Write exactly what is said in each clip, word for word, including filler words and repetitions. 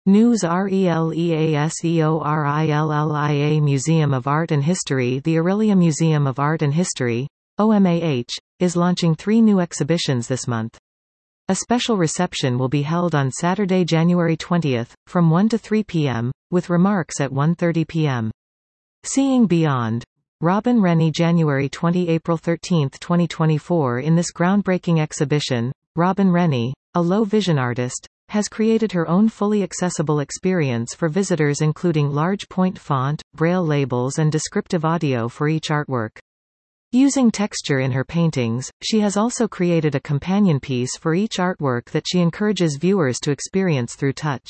News RELEASEORILLIA Museum of Art and History. The Orillia Museum of Art and History, O M A H, is launching three new exhibitions this month. A special reception will be held on Saturday, January twentieth, from one to three p m, with remarks at one thirty p m Seeing Beyond. Robin Rennie January twentieth to April thirteenth twenty twenty-four. In this groundbreaking exhibition, Robin Rennie, a low-vision artist, has created her own fully accessible experience for visitors, including large point font, braille labels and descriptive audio for each artwork. Using texture in her paintings, she has also created a companion piece for each artwork that she encourages viewers to experience through touch.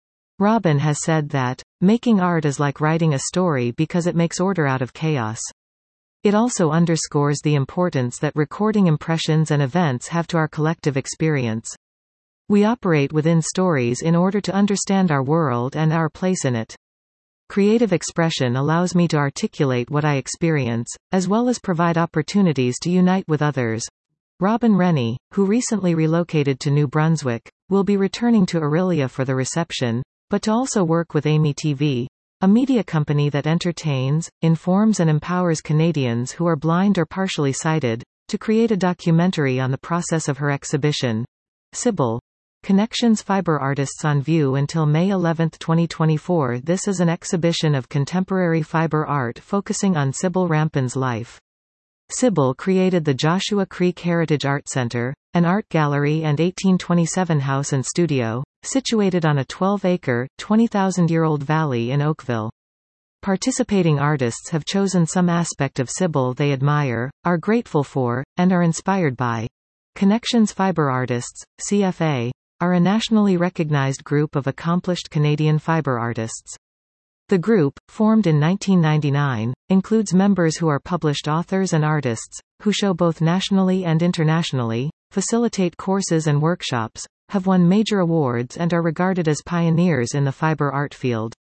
Robin has said that, "Making art is like writing a story because it makes order out of chaos." It also underscores the importance that recording impressions and events have to our collective experience. We operate within stories in order to understand our world and our place in it. Creative expression allows me to articulate what I experience, as well as provide opportunities to unite with others. Robin Rennie, who recently relocated to New Brunswick, will be returning to Orillia for the reception, but to also work with Amy T V, a media company that entertains, informs and empowers Canadians who are blind or partially sighted, to create a documentary on the process of her exhibition. Sybil. Connections Fiber Artists on view until May eleventh twenty twenty-four. This is an exhibition of contemporary fiber art focusing on Sybil Rampin's life. Sybil created the Joshua Creek Heritage Art Center, an art gallery and eighteen twenty-seven house and studio, situated on a twelve acre, twenty thousand year old valley in Oakville. Participating artists have chosen some aspect of Sybil they admire, are grateful for, and are inspired by. Connections Fiber Artists, C F A, are a nationally recognized group of accomplished Canadian fiber artists. The group, formed in nineteen ninety-nine, includes members who are published authors and artists, who show both nationally and internationally, facilitate courses and workshops, have won major awards and are regarded as pioneers in the fiber art field.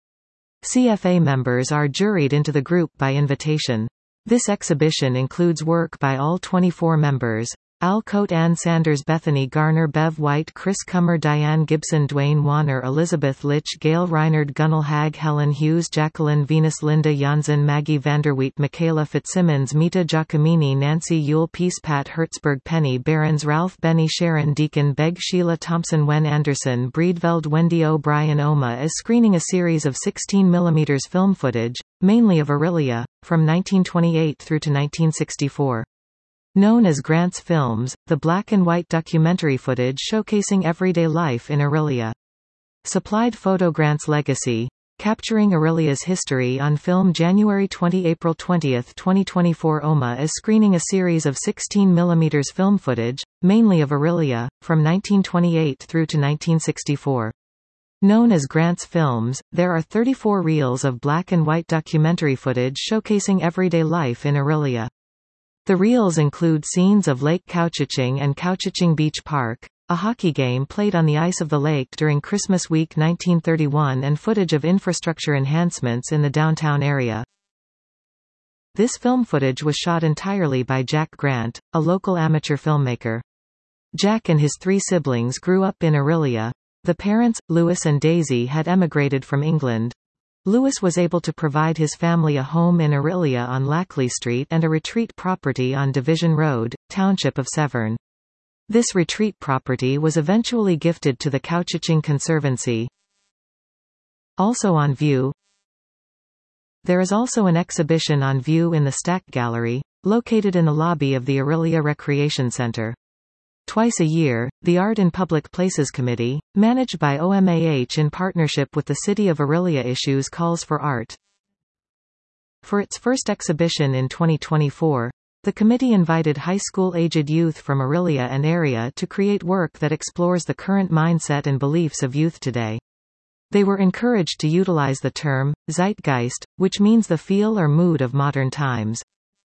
C F A members are juried into the group by invitation. This exhibition includes work by all twenty-four members: Al Cote, Ann Sanders, Bethany Garner, Bev White, Chris Cummer, Diane Gibson, Dwayne Warner, Elizabeth Litch, Gail Reinard, Gunnel Hag, Helen Hughes, Jacqueline Venus, Linda Janssen, Maggie Vanderwheat, Michaela Fitzsimmons, Mita Giacomini, Nancy Yule, Peace, Pat Hertzberg, Penny Behrens, Ralph Benny, Sharon Deacon, Beg, Sheila Thompson, Wen Anderson, Breedveld, Wendy O'Brien. O M A is screening a series of sixteen millimeter film footage, mainly of Orillia, from nineteen twenty-eight through to nineteen sixty-four. Known as Grant's Films, the black-and-white documentary footage showcasing everyday life in Orillia. Supplied photo Grant's Legacy, capturing Orillia's history on film January twentieth to April twentieth twenty twenty-four. O M A is screening a series of sixteen millimeter film footage, mainly of Orillia, from nineteen twenty-eight through to nineteen sixty-four. Known as Grant's Films, there are thirty-four reels of black-and-white documentary footage showcasing everyday life in Orillia. The reels include scenes of Lake Couchiching and Couchiching Beach Park, a hockey game played on the ice of the lake during Christmas week nineteen thirty-one, and footage of infrastructure enhancements in the downtown area. This film footage was shot entirely by Jack Grant, a local amateur filmmaker. Jack and his three siblings grew up in Orillia. The parents, Louis and Daisy, had emigrated from England. Louis was able to provide his family a home in Orillia on Lackley Street and a retreat property on Division Road, Township of Severn. This retreat property was eventually gifted to the Couchiching Conservancy. Also on view, there is also an exhibition on view in the Stack Gallery, located in the lobby of the Orillia Recreation Centre. Twice a year, the Art in Public Places Committee, managed by O M A H in partnership with the City of Orillia, issues calls for art. For its first exhibition in twenty twenty-four, the committee invited high school-aged youth from Orillia and area to create work that explores the current mindset and beliefs of youth today. They were encouraged to utilize the term zeitgeist, which means the feel or mood of modern times.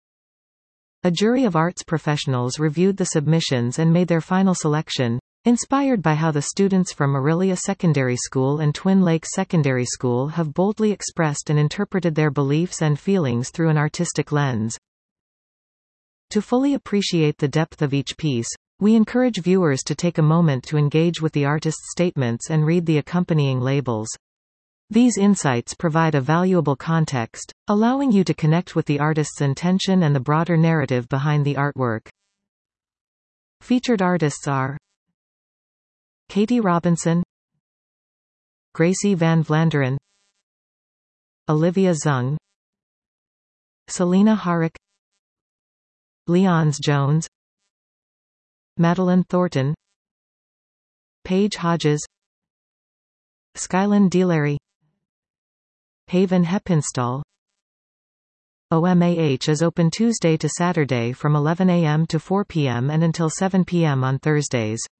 A jury of arts professionals reviewed the submissions and made their final selection, inspired by how the students from Orillia Secondary School and Twin Lakes Secondary School have boldly expressed and interpreted their beliefs and feelings through an artistic lens. To fully appreciate the depth of each piece, We encourage viewers to take a moment to engage with the artist's statements and read the accompanying labels. These insights provide a valuable context, allowing you to connect with the artist's intention and the broader narrative behind the artwork. Featured artists are Katie Robinson, Gracie Van Vlanderen, Olivia Zung, Selena Harick, Leons Jones, Madeline Thornton, Paige Hodges, Skylin Delary, Haven Hepinstall. O M A H is open Tuesday to Saturday from eleven a m to four p m and until seven p m on Thursdays.